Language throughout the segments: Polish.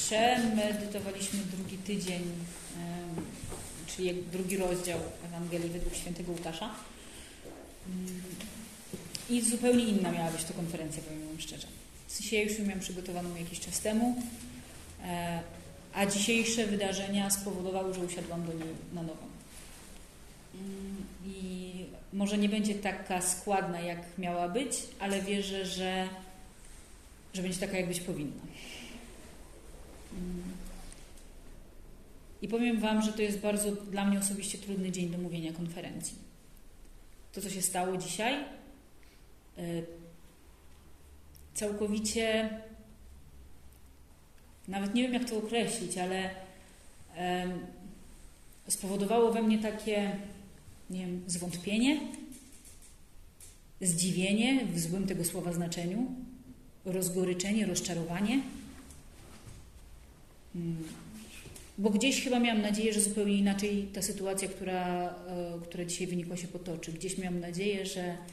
Przemedytowaliśmy drugi tydzień, czyli drugi rozdział Ewangelii według świętego Łukasza. I zupełnie inna miała być to konferencja, powiem wam szczerze. W sensie ja już ją miałam przygotowaną jakiś czas temu, a dzisiejsze wydarzenia spowodowały, że usiadłam do niej na nowo. I może nie będzie taka składna, jak miała być, ale wierzę, że będzie taka, jak być powinna. I powiem wam, że to jest bardzo dla mnie osobiście trudny dzień do mówienia konferencji. To, co się stało dzisiaj, całkowicie, nawet nie wiem, jak to określić, ale spowodowało we mnie takie, nie wiem, zwątpienie, zdziwienie w złym tego słowa znaczeniu, rozgoryczenie, rozczarowanie. Bo gdzieś chyba miałam nadzieję, że zupełnie inaczej ta sytuacja, która dzisiaj wynikła, się potoczy. Gdzieś miałam nadzieję,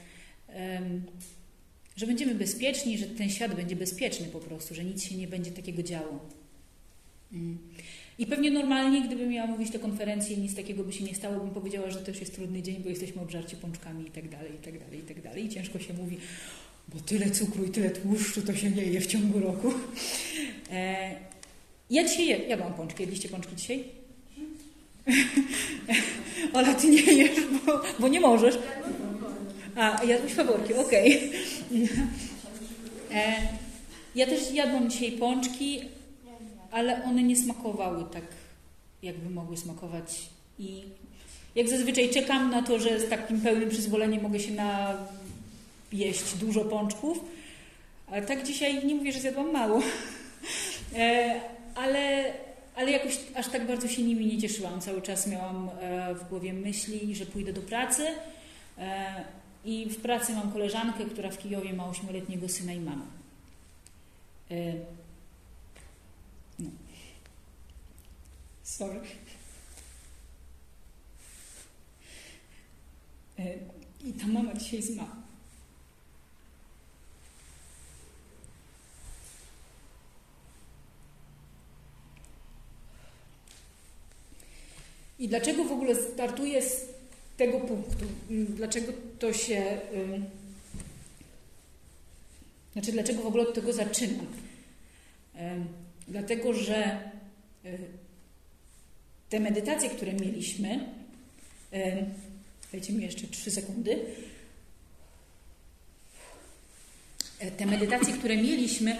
że będziemy bezpieczni, że ten świat będzie bezpieczny po prostu, że nic się nie będzie takiego działo. I pewnie normalnie, gdybym miała mówić tę konferencję, nic takiego by się nie stało, bym powiedziała, że to już jest trudny dzień, bo jesteśmy obżarci pączkami i tak dalej, i tak dalej, i tak dalej. I ciężko się mówi, bo tyle cukru i tyle tłuszczu to się nie je w ciągu roku. Ja dzisiaj jadłam pączki. Jedliście pączki dzisiaj? Ola, ty nie jesz, bo nie możesz. A, jadłeś faworki, okej. Ja też jadłam dzisiaj pączki, ale one nie smakowały tak, jakby mogły smakować. I jak zazwyczaj czekam na to, że z takim pełnym przyzwoleniem mogę się najeść dużo pączków. Ale tak dzisiaj nie mówię, że zjadłam mało. Ale jakoś aż tak bardzo się nimi nie cieszyłam. Cały czas miałam w głowie myśli, że pójdę do pracy i w pracy mam koleżankę, która w Kijowie ma 8-letniego syna i mamę. No. Sorry. I ta mama dzisiaj zmarła. I dlaczego w ogóle startuję z tego punktu? Dlaczego to się... dlaczego w ogóle od tego zaczynam? Dlatego, że te medytacje, które mieliśmy... Dajcie mi jeszcze 3 sekundy. Te medytacje, które mieliśmy...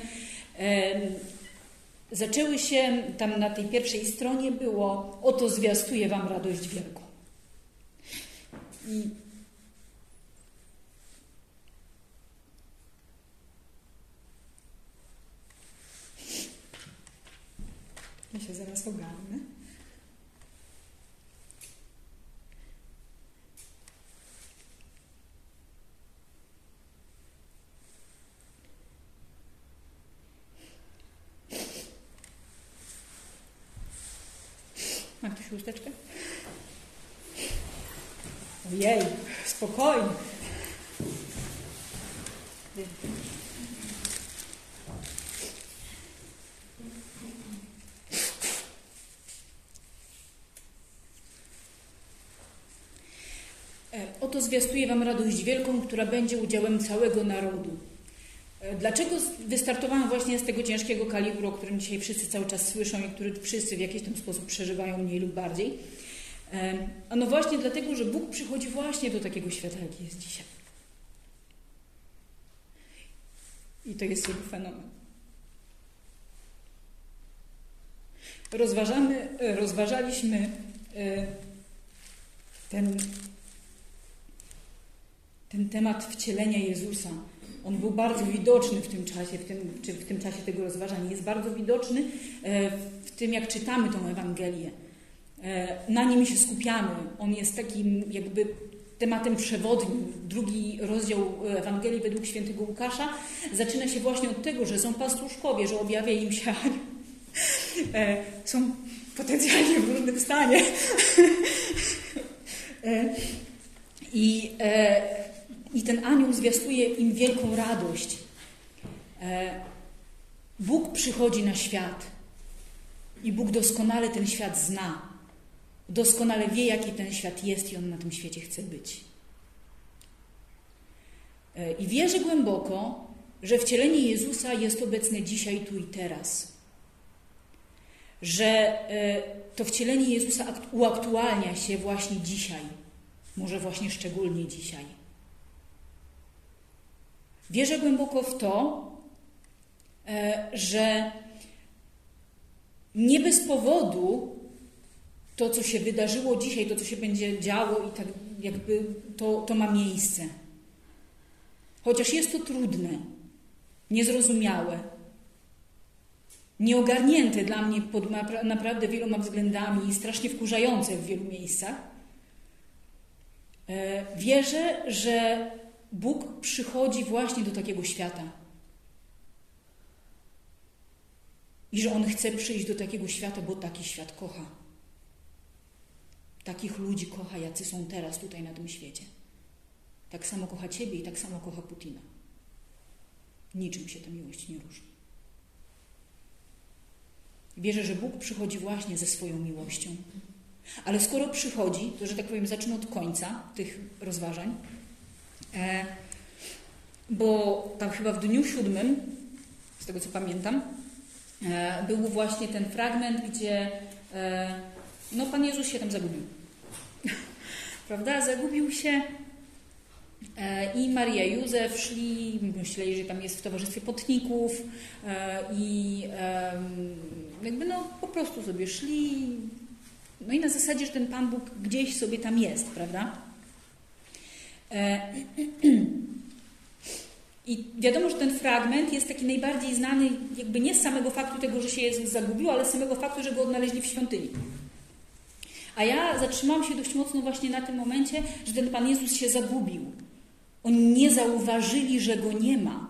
Zaczęły się, tam na tej pierwszej stronie było: oto zwiastuję wam radość wielką. I ja się zaraz ogarnę. Ma ktoś chusteczkę? Ojej, spokojnie. Oto zwiastuję wam radość wielką, która będzie udziałem całego narodu. Dlaczego wystartowałam właśnie z tego ciężkiego kalibru, o którym dzisiaj wszyscy cały czas słyszą i który wszyscy w jakiś tam sposób przeżywają mniej lub bardziej? No właśnie dlatego, że Bóg przychodzi właśnie do takiego świata, jaki jest dzisiaj. I to jest jego fenomen. Rozważaliśmy ten temat wcielenia Jezusa. On był bardzo widoczny w tym czasie, w tym czasie tego rozważania. Jest bardzo widoczny w tym, jak czytamy tą Ewangelię. Na nim się skupiamy. On jest takim jakby tematem przewodnim. Drugi rozdział Ewangelii według świętego Łukasza zaczyna się właśnie od tego, że są pastuszkowie, że objawia im się anioł. Są potencjalnie w różnym stanie. I ten anioł zwiastuje im wielką radość. Bóg przychodzi na świat. I Bóg doskonale ten świat zna. Doskonale wie, jaki ten świat jest i On na tym świecie chce być. I wierzę głęboko, że wcielenie Jezusa jest obecne dzisiaj, tu i teraz. Że to wcielenie Jezusa uaktualnia się właśnie dzisiaj. Może właśnie szczególnie dzisiaj. Wierzę głęboko w to, że nie bez powodu to, co się wydarzyło dzisiaj, to, co się będzie działo i tak jakby to ma miejsce. Chociaż jest to trudne, niezrozumiałe, nieogarnięte dla mnie pod naprawdę wieloma względami i strasznie wkurzające w wielu miejscach, wierzę, że Bóg przychodzi właśnie do takiego świata. I że On chce przyjść do takiego świata, bo taki świat kocha. Takich ludzi kocha, jacy są teraz tutaj na tym świecie. Tak samo kocha Ciebie i tak samo kocha Putina. Niczym się ta miłość nie różni. Wierzę, że Bóg przychodzi właśnie ze swoją miłością. Ale skoro przychodzi, to, że tak powiem, zacznę od końca tych rozważań, bo tam chyba w dniu 7, z tego co pamiętam, był właśnie ten fragment, gdzie Pan Jezus się tam zagubił. Prawda? Zagubił się i Maria i Józef szli, myśleli, że tam jest w towarzystwie putników i jakby po prostu sobie szli. No i na zasadzie, że ten Pan Bóg gdzieś sobie tam jest, prawda? I wiadomo, że ten fragment jest taki najbardziej znany jakby nie z samego faktu tego, że się Jezus zagubił, ale z samego faktu, że Go odnaleźli w świątyni. A ja zatrzymałam się dość mocno właśnie na tym momencie, że ten Pan Jezus się zagubił. Oni nie zauważyli, że Go nie ma.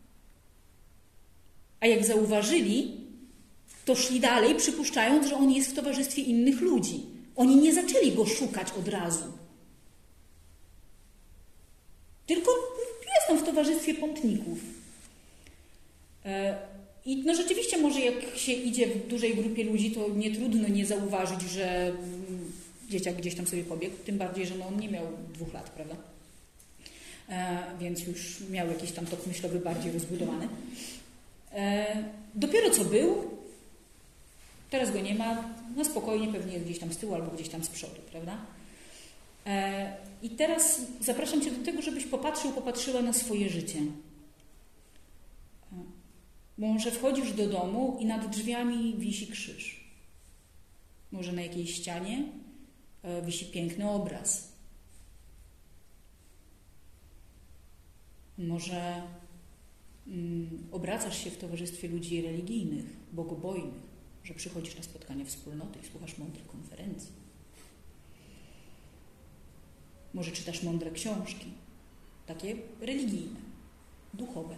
A jak zauważyli, to szli dalej, przypuszczając, że On jest w towarzystwie innych ludzi. Oni nie zaczęli Go szukać od razu. Tylko jest tam w towarzystwie pątników. I rzeczywiście może jak się idzie w dużej grupie ludzi, to nie trudno nie zauważyć, że dzieciak gdzieś tam sobie pobiegł. Tym bardziej, że on nie miał 2 lat, prawda? Więc już miał jakiś tam tok myślowy bardziej rozbudowany. Dopiero co był, teraz go nie ma, no spokojnie, pewnie gdzieś tam z tyłu albo gdzieś tam z przodu, prawda? I teraz zapraszam Cię do tego, żebyś popatrzyła na swoje życie. Może wchodzisz do domu i nad drzwiami wisi krzyż. Może na jakiejś ścianie wisi piękny obraz. Może obracasz się w towarzystwie ludzi religijnych, bogobojnych, że przychodzisz na spotkanie wspólnoty i słuchasz mądrych konferencji. Może czytasz mądre książki, takie religijne, duchowe.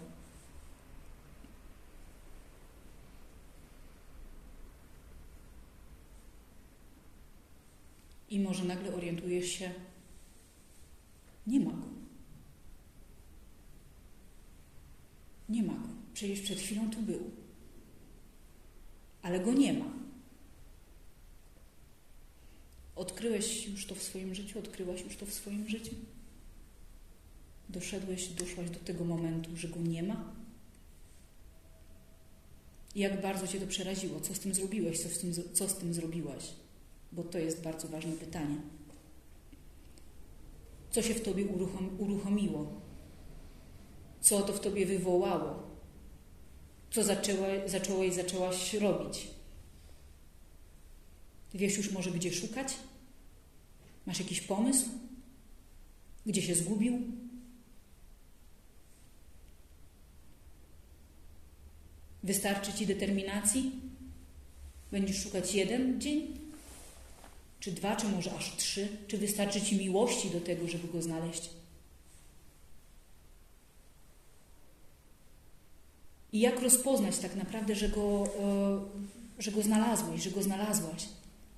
I może nagle orientujesz się, nie ma Go. Nie ma Go. Przecież przed chwilą tu był. Ale Go nie ma. Odkryłeś już to w swoim życiu? Odkryłaś już to w swoim życiu? Doszłaś do tego momentu, że Go nie ma? I jak bardzo Cię to przeraziło? Co z tym zrobiłeś? Co z tym zrobiłaś? Bo to jest bardzo ważne pytanie. Co się w Tobie uruchomiło? Co to w Tobie wywołało? Co zaczęłaś robić? Wiesz już może, gdzie szukać? Masz jakiś pomysł? Gdzie się zgubił? Wystarczy Ci determinacji? Będziesz szukać 1 dzień? Czy 2, czy może aż 3? Czy wystarczy Ci miłości do tego, żeby Go znaleźć? I jak rozpoznać tak naprawdę, że Go znalazłeś, że Go znalazłaś?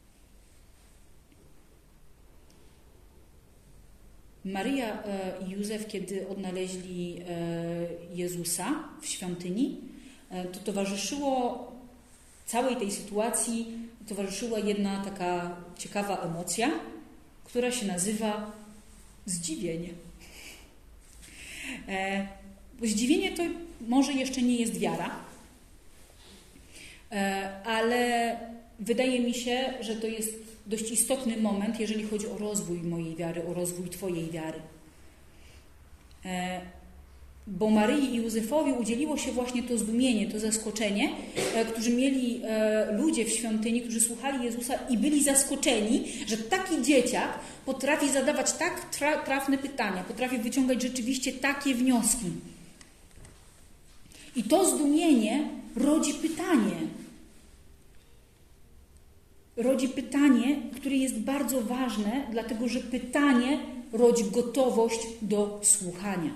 Maria i Józef, kiedy odnaleźli Jezusa w świątyni, to towarzyszyło całej tej sytuacji towarzyszyła jedna taka ciekawa emocja, która się nazywa zdziwienie. Bo zdziwienie to może jeszcze nie jest wiara, ale wydaje mi się, że to jest dość istotny moment, jeżeli chodzi o rozwój mojej wiary, o rozwój Twojej wiary. Bo Maryi i Józefowi udzieliło się właśnie to zdumienie, to zaskoczenie, którzy mieli ludzie w świątyni, którzy słuchali Jezusa i byli zaskoczeni, że taki dzieciak potrafi zadawać tak trafne pytania, potrafi wyciągać rzeczywiście takie wnioski. I to zdumienie rodzi pytanie. Rodzi pytanie, które jest bardzo ważne, dlatego że pytanie rodzi gotowość do słuchania.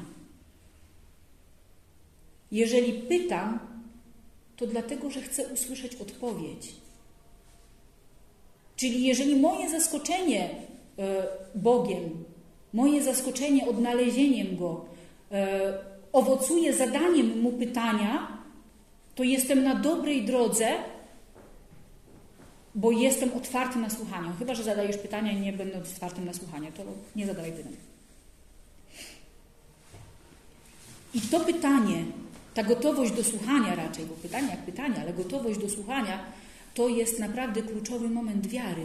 Jeżeli pytam, to dlatego, że chcę usłyszeć odpowiedź. Czyli jeżeli moje zaskoczenie Bogiem, moje zaskoczenie odnalezieniem Go owocuje zadaniem Mu pytania, to jestem na dobrej drodze, bo jestem otwarty na słuchanie. Chyba że zadajesz pytania i nie będę otwartym na słuchanie, to nie zadawaj pytań. I to pytanie, ta gotowość do słuchania raczej, bo pytanie jak pytanie, ale gotowość do słuchania, to jest naprawdę kluczowy moment wiary.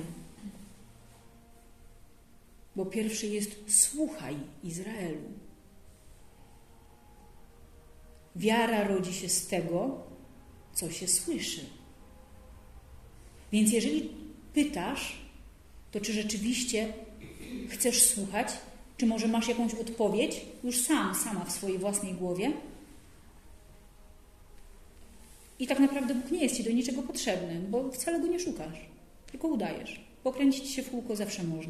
Bo pierwszy jest słuchaj Izraelu. Wiara rodzi się z tego, co się słyszy. Więc jeżeli pytasz, to czy rzeczywiście chcesz słuchać, czy może masz jakąś odpowiedź już sama w swojej własnej głowie? I tak naprawdę Bóg nie jest Ci do niczego potrzebny, bo wcale Go nie szukasz, tylko udajesz. Pokręcić się w kółko zawsze można.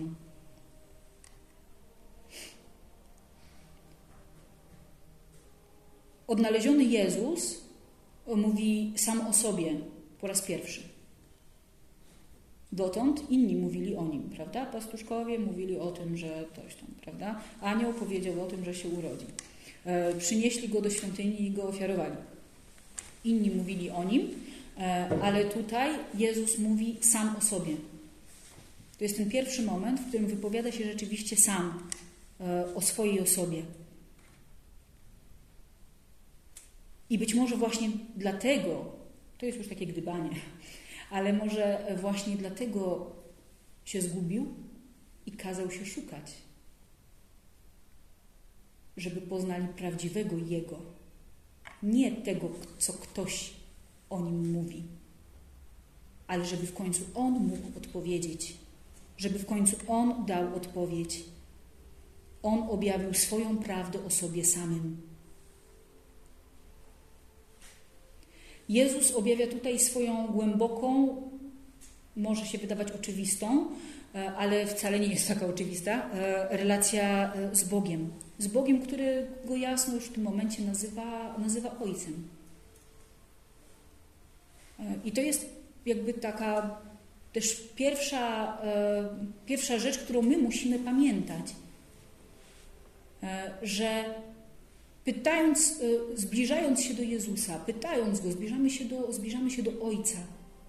Odnaleziony Jezus mówi sam o sobie po raz pierwszy. Dotąd inni mówili o Nim, prawda? Pastuszkowie mówili o tym, że coś tam, prawda? Anioł powiedział o tym, że się urodzi. Przynieśli Go do świątyni i Go ofiarowali. Inni mówili o Nim, ale tutaj Jezus mówi sam o sobie. To jest ten pierwszy moment, w którym wypowiada się rzeczywiście sam o swojej osobie. I być może właśnie dlatego, to jest już takie gdybanie, ale może właśnie dlatego się zgubił i kazał się szukać, żeby poznali prawdziwego Jego, nie tego, co ktoś o Nim mówi, ale żeby w końcu On mógł odpowiedzieć, żeby w końcu On dał odpowiedź. On objawił swoją prawdę o sobie samym. Jezus objawia tutaj swoją głęboką, może się wydawać oczywistą, ale wcale nie jest taka oczywista, relacja z Bogiem. Z Bogiem, który Go jasno już w tym momencie nazywa Ojcem. I to jest jakby taka też pierwsza rzecz, którą my musimy pamiętać, że zbliżając się do Jezusa, pytając Go, zbliżamy się do Ojca.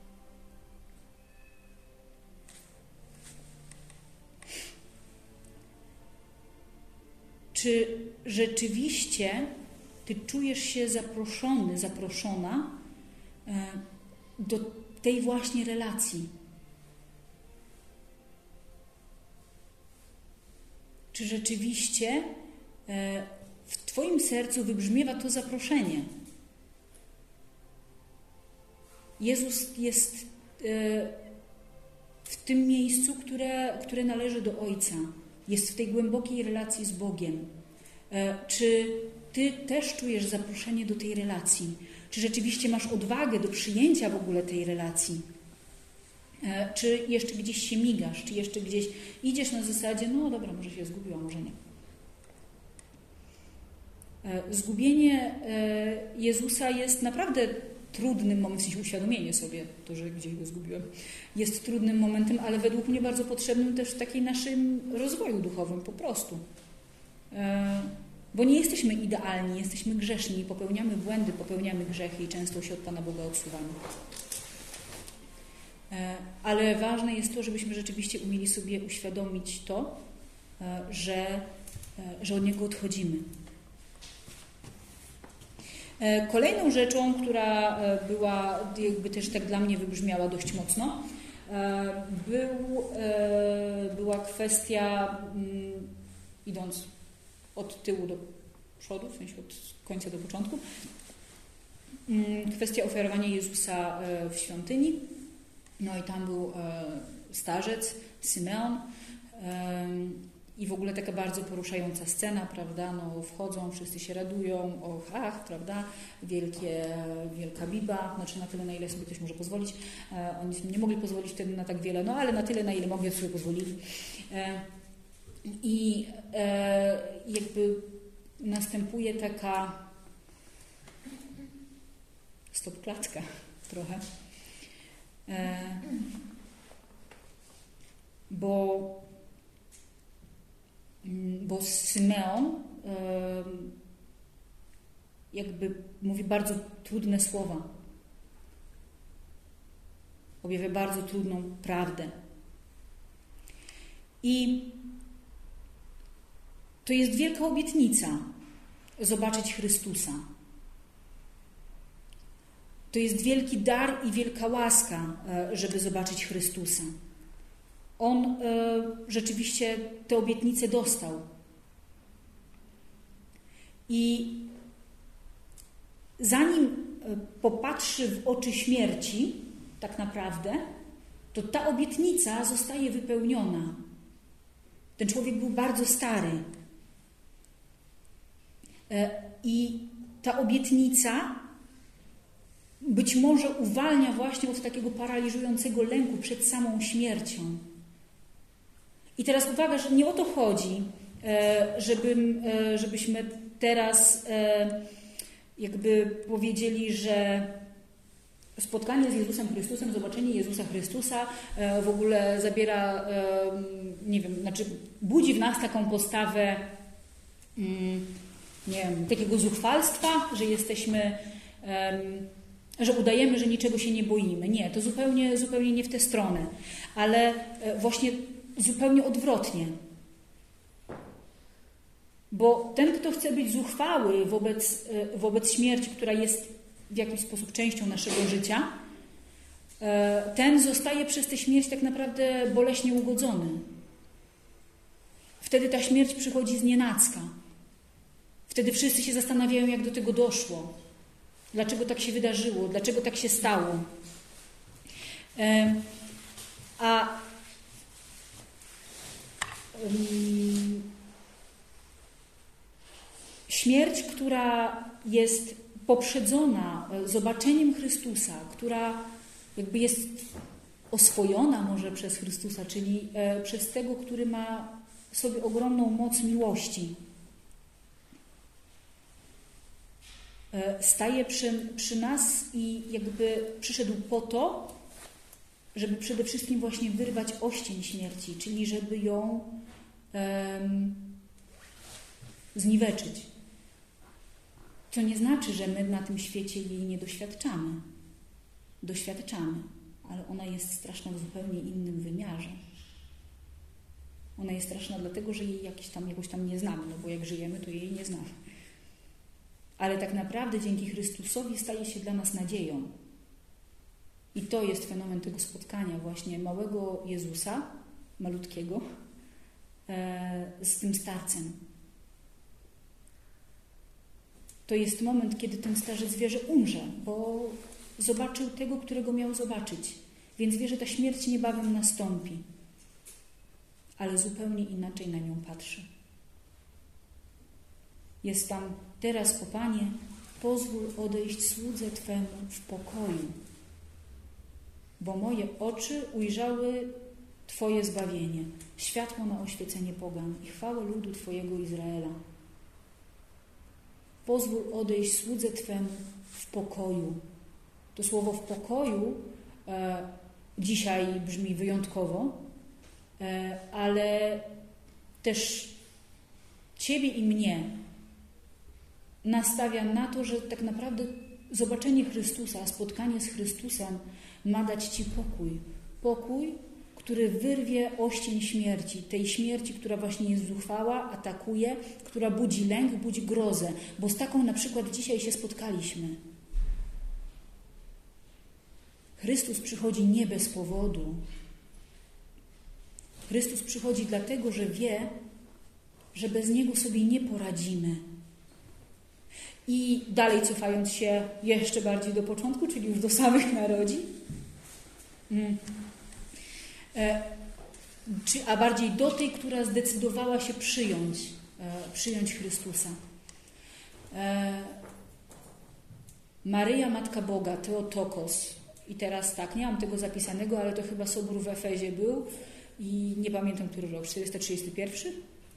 Czy rzeczywiście Ty czujesz się zaproszona do tej właśnie relacji? Czy rzeczywiście w Twoim sercu wybrzmiewa to zaproszenie? Jezus jest w tym miejscu, które należy do Ojca. Jest w tej głębokiej relacji z Bogiem. Czy Ty też czujesz zaproszenie do tej relacji? Czy rzeczywiście masz odwagę do przyjęcia w ogóle tej relacji? Czy jeszcze gdzieś się migasz? Czy jeszcze gdzieś idziesz na zasadzie, no dobra, może się zgubiła, może nie. Zgubienie Jezusa jest naprawdę trudnym momentem, w sensie uświadomienie sobie to, że gdzieś Go zgubiłem, jest trudnym momentem, ale według mnie bardzo potrzebnym też w takim naszym rozwoju duchowym po prostu. Bo nie jesteśmy idealni, jesteśmy grzeszni, popełniamy błędy, popełniamy grzechy i często się od Pana Boga odsuwamy. Ale ważne jest to, żebyśmy rzeczywiście umieli sobie uświadomić to, że od Niego odchodzimy. Kolejną rzeczą, która była jakby też tak dla mnie wybrzmiała dość mocno, była kwestia, idąc od tyłu do przodu, w sensie od końca do początku, kwestia ofiarowania Jezusa w świątyni. No i tam był starzec, Symeon, i w ogóle taka bardzo poruszająca scena, prawda, no wchodzą, wszyscy się radują, prawda, wielka biba, znaczy na tyle, na ile sobie ktoś może pozwolić. Oni sobie nie mogli pozwolić wtedy na tak wiele, no ale na tyle, na ile mogli, sobie pozwolili. I jakby następuje taka stopklatka trochę, bo Symeon jakby mówi bardzo trudne słowa. Objawia bardzo trudną prawdę. I to jest wielka obietnica zobaczyć Chrystusa. To jest wielki dar i wielka łaska, żeby zobaczyć Chrystusa. On rzeczywiście tę obietnicę dostał. I zanim popatrzy w oczy śmierci, tak naprawdę, to ta obietnica zostaje wypełniona. Ten człowiek był bardzo stary. I ta obietnica być może uwalnia właśnie od takiego paraliżującego lęku przed samą śmiercią. I teraz uwaga, że nie o to chodzi, żebyśmy teraz jakby powiedzieli, że spotkanie z Jezusem Chrystusem, zobaczenie Jezusa Chrystusa w ogóle zabiera, nie wiem, znaczy budzi w nas taką postawę, nie wiem, takiego zuchwalstwa, że jesteśmy, że udajemy, że niczego się nie boimy. Nie, to zupełnie nie w tę stronę, ale właśnie zupełnie odwrotnie. Bo ten, kto chce być zuchwały wobec śmierci, która jest w jakiś sposób częścią naszego życia, ten zostaje przez tę śmierć tak naprawdę boleśnie ugodzony. Wtedy ta śmierć przychodzi znienacka. Wtedy wszyscy się zastanawiają, jak do tego doszło. Dlaczego tak się wydarzyło? Dlaczego tak się stało? Śmierć, która jest poprzedzona zobaczeniem Chrystusa, która jakby jest oswojona może przez Chrystusa, czyli przez tego, który ma w sobie ogromną moc miłości, staje przy nas i jakby przyszedł po to, żeby przede wszystkim właśnie wyrwać oścień śmierci, czyli żeby ją zniweczyć. To nie znaczy, że my na tym świecie jej nie doświadczamy. Doświadczamy, ale ona jest straszna w zupełnie innym wymiarze. Ona jest straszna dlatego, że jej jakoś tam nie znamy, no bo jak żyjemy, to jej nie znamy. Ale tak naprawdę dzięki Chrystusowi staje się dla nas nadzieją. I to jest fenomen tego spotkania właśnie małego Jezusa, malutkiego, z tym starcem. To jest moment, kiedy ten starzec wie, że umrze, bo zobaczył tego, którego miał zobaczyć. Więc wie, że ta śmierć niebawem nastąpi. Ale zupełnie inaczej na nią patrzy. Jest tam: teraz, o Panie, pozwól odejść słudze Twemu w pokoju, bo moje oczy ujrzały Twoje zbawienie, światło na oświecenie pogan i chwałę ludu Twojego Izraela. Pozwól odejść słudze Twemu w pokoju. To słowo w pokoju dzisiaj brzmi wyjątkowo, ale też Ciebie i mnie nastawia na to, że tak naprawdę zobaczenie Chrystusa, spotkanie z Chrystusem ma dać Ci pokój. pokój, który wyrwie oścień śmierci, tej śmierci, która właśnie jest zuchwała, atakuje, która budzi lęk, budzi grozę, bo z taką na przykład dzisiaj się spotkaliśmy. Chrystus przychodzi nie bez powodu. Chrystus przychodzi dlatego, że wie, że bez Niego sobie nie poradzimy. I dalej cofając się jeszcze bardziej do początku, czyli już do samych narodzin, a bardziej do tej, która zdecydowała się przyjąć Chrystusa. Maryja, Matka Boga, Theotokos. I teraz tak, nie mam tego zapisanego, ale to chyba sobór w Efezie był i nie pamiętam, który rok, 431?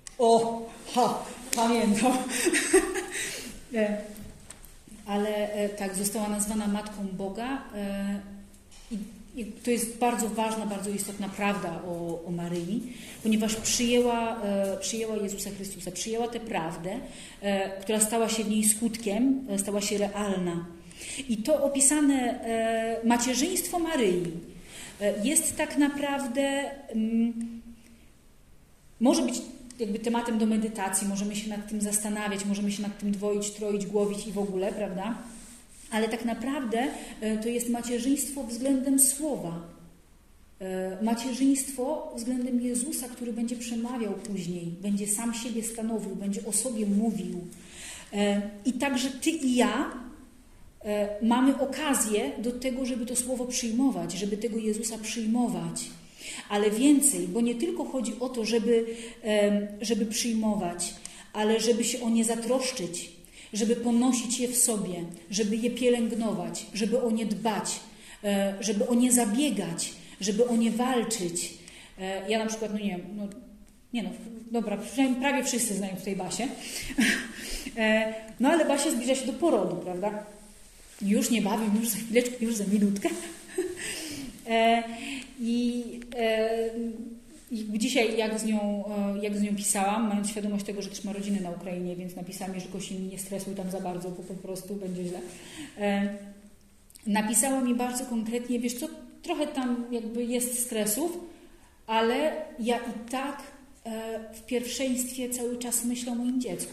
Pamiętam. Ale tak, została nazwana Matką Boga i to jest bardzo ważna, bardzo istotna prawda o Maryi, ponieważ przyjęła Jezusa Chrystusa, przyjęła tę prawdę, która stała się w niej skutkiem, stała się realna. I to opisane macierzyństwo Maryi jest tak naprawdę, może być jakby tematem do medytacji, możemy się nad tym zastanawiać, możemy się nad tym dwoić, troić, głowić i w ogóle, prawda? Ale tak naprawdę to jest macierzyństwo względem Słowa. Macierzyństwo względem Jezusa, który będzie przemawiał później, będzie sam siebie stanowił, będzie o sobie mówił. I także ty i ja mamy okazję do tego, żeby to Słowo przyjmować, żeby tego Jezusa przyjmować. Ale więcej, bo nie tylko chodzi o to, żeby przyjmować, ale żeby się o nie zatroszczyć, żeby ponosić je w sobie, żeby je pielęgnować, żeby o nie dbać, żeby o nie zabiegać, żeby o nie walczyć. Ja na przykład, dobra, prawie wszyscy znają tutaj Basię, no ale Basia zbliża się do porodu, prawda? Już niebawem, już za chwileczkę, już za minutkę. I dzisiaj, jak z nią pisałam, mając świadomość tego, że też ma rodzinę na Ukrainie, więc napisałam jej, że Kosi mi nie stresuj tam za bardzo, bo po prostu będzie źle. Napisała mi bardzo konkretnie, wiesz co, trochę tam jakby jest stresów, ale ja i tak w pierwszeństwie cały czas myślę o moim dziecku.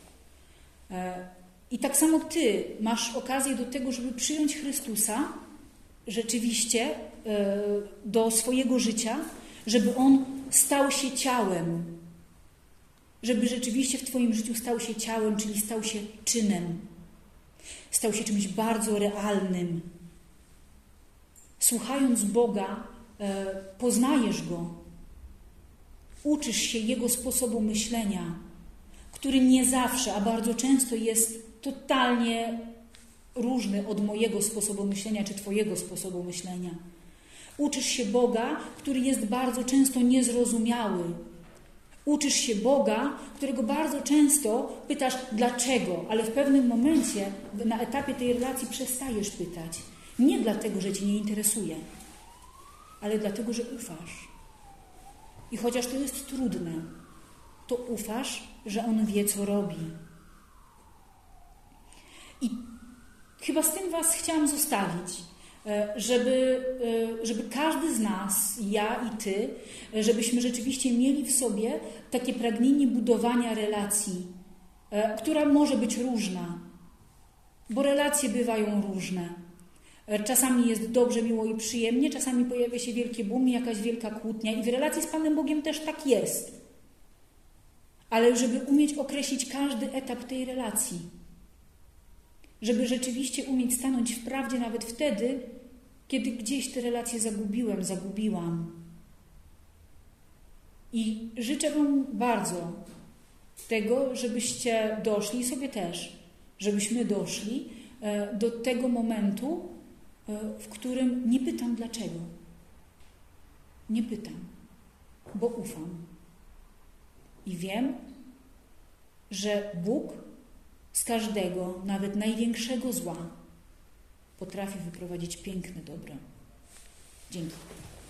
I tak samo ty masz okazję do tego, żeby przyjąć Chrystusa rzeczywiście do swojego życia, żeby On stał się ciałem. Żeby rzeczywiście w twoim życiu stał się ciałem, czyli stał się czynem. Stał się czymś bardzo realnym. Słuchając Boga, poznajesz Go. Uczysz się Jego sposobu myślenia, który nie zawsze, a bardzo często jest totalnie różny od mojego sposobu myślenia czy twojego sposobu myślenia. Uczysz się Boga, który jest bardzo często niezrozumiały. Uczysz się Boga, którego bardzo często pytasz dlaczego, ale w pewnym momencie na etapie tej relacji przestajesz pytać. Nie dlatego, że cię nie interesuje, ale dlatego, że ufasz. I chociaż to jest trudne, to ufasz, że On wie, co robi. I chyba z tym was chciałam zostawić, żeby każdy z nas, ja i ty, żebyśmy rzeczywiście mieli w sobie takie pragnienie budowania relacji, która może być różna, bo relacje bywają różne. Czasami jest dobrze, miło i przyjemnie, czasami pojawia się wielkie boom, jakaś wielka kłótnia i w relacji z Panem Bogiem też tak jest. Ale żeby umieć określić każdy etap tej relacji, żeby rzeczywiście umieć stanąć w prawdzie nawet wtedy, kiedy gdzieś te relacje zagubiłam. I życzę wam bardzo tego, żebyście doszli, i sobie też, żebyśmy doszli do tego momentu, w którym nie pytam dlaczego. Nie pytam, bo ufam. I wiem, że Bóg z każdego, nawet największego zła, potrafi wyprowadzić piękne dobro. Dzięki.